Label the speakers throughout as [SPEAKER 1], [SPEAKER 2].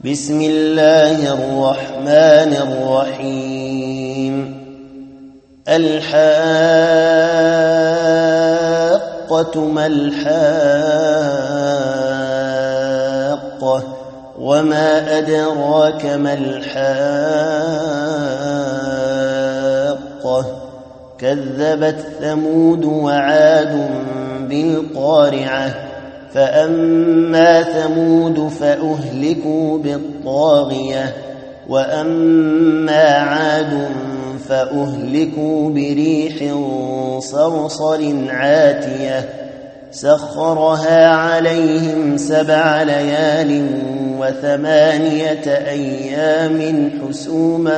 [SPEAKER 1] بسم الله الرحمن الرحيم الحاقة ما الحاقة وما أدراك ما الحاقة كذبت ثمود وعاد بالقارعة فأما ثمود فأهلكوا بالطاغية وأما عاد فأهلكوا بريح صرصر عاتية سخرها عليهم 7 ليال و8 أيام حسوما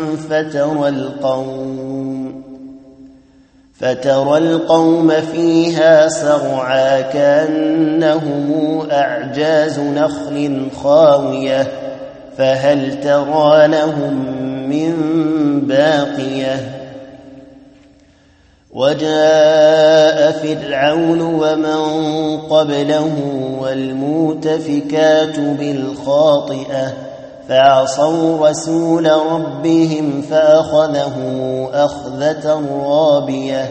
[SPEAKER 1] فترى القوم فيها سرعا كأنهم أعجاز نخل خاوية فهل ترى لهم من باقية وجاء فرعون ومن قبله والمؤتفكات بالخاطئة فعصوا رسول ربهم فأخذه أخذة رابية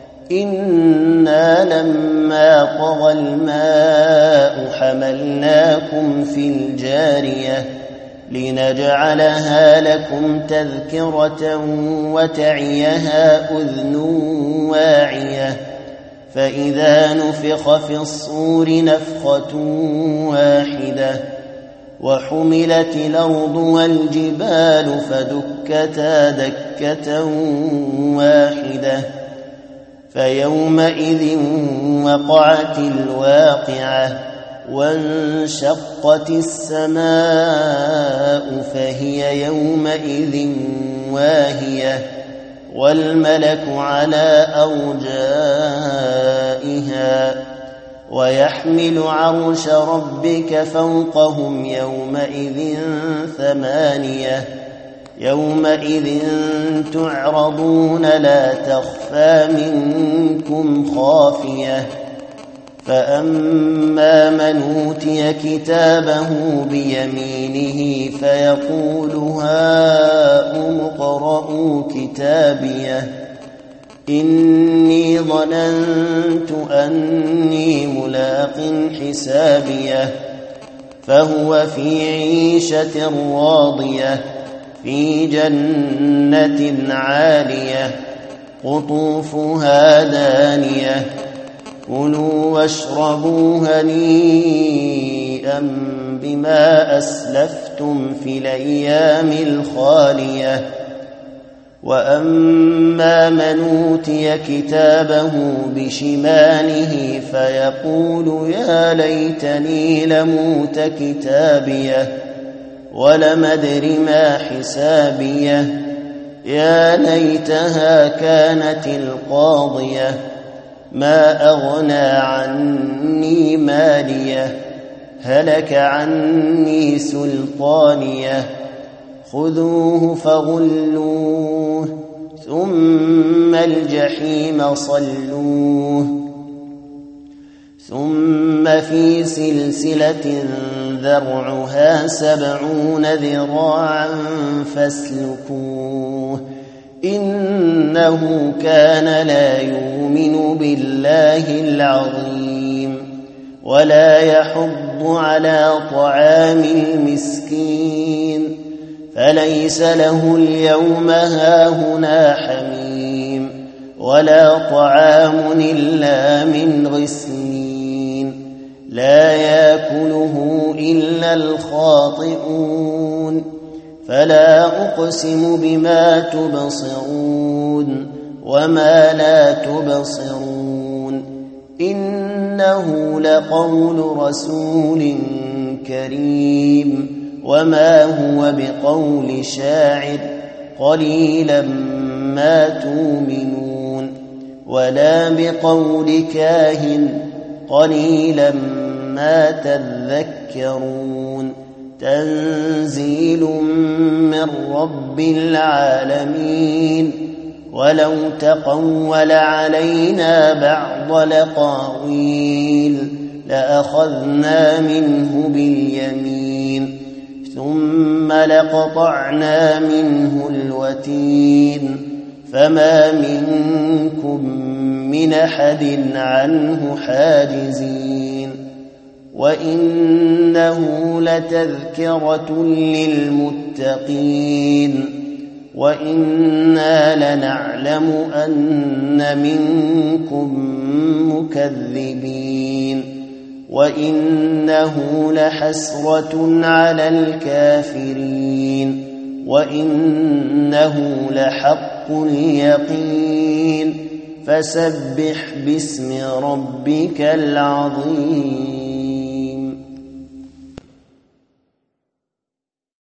[SPEAKER 1] إنا لما طغى الماء حملناكم في الجارية لنجعلها لكم تذكرة وتعيها أذن واعية فإذا نفخ في الصور نفخة واحدة وحملت الأرض والجبال فدكتا دكة واحدة فيومئذ وقعت الواقعة وانشقت السماء فهي يومئذ واهية والملك على أرجائها ويحمل عرش ربك فوقهم يومئذ 8 يومئذ تعرضون لا تخفى منكم خافية فأما من أوتي كتابه بيمينه فيقول هاؤم اقرءوا كتابيه إني ظننت أني ملاق حسابيه فهو في عيشة راضية في جنة عالية قطوفها دانية كلوا واشربوا هنيئا بما أسلفتم في الأيام الخالية وأما من أوتي كتابه بشماله فيقول يا ليتني لموت كتابيه ولم أدر ما حسابيه يا ليتها كانت القاضية ما أغنى عني ماليه هلك عني سلطانيه خذوه فغلوه ثم الجحيم صلوه ثم في سلسلة ذرعها 70 ذراعا فاسلكوه إنه كان لا يؤمن بالله العظيم ولا يحض على طعام المسكين فليس له اليوم هاهنا حميم ولا طعام إلا من غسلين لا يأكله إلا الخاطئون فلا أقسم بما تبصرون وما لا تبصرون إنه لقول رسول كريم وما هو بقول شاعر قليلا ما تؤمنون ولا بقول كاهن قليلا ما تذكرون تنزيل من رب العالمين ولو تقول علينا بعض الأقاويل لأخذنا منه باليمين ثم لقطعنا منه الوتين فما منكم من أحد عنه حاجزين وإنه لتذكرة للمتقين وإنا لنعلم أن منكم مكذبين وإنه لحسرة على الكافرين وإنه لحق اليقين فسبح باسم ربك العظيم.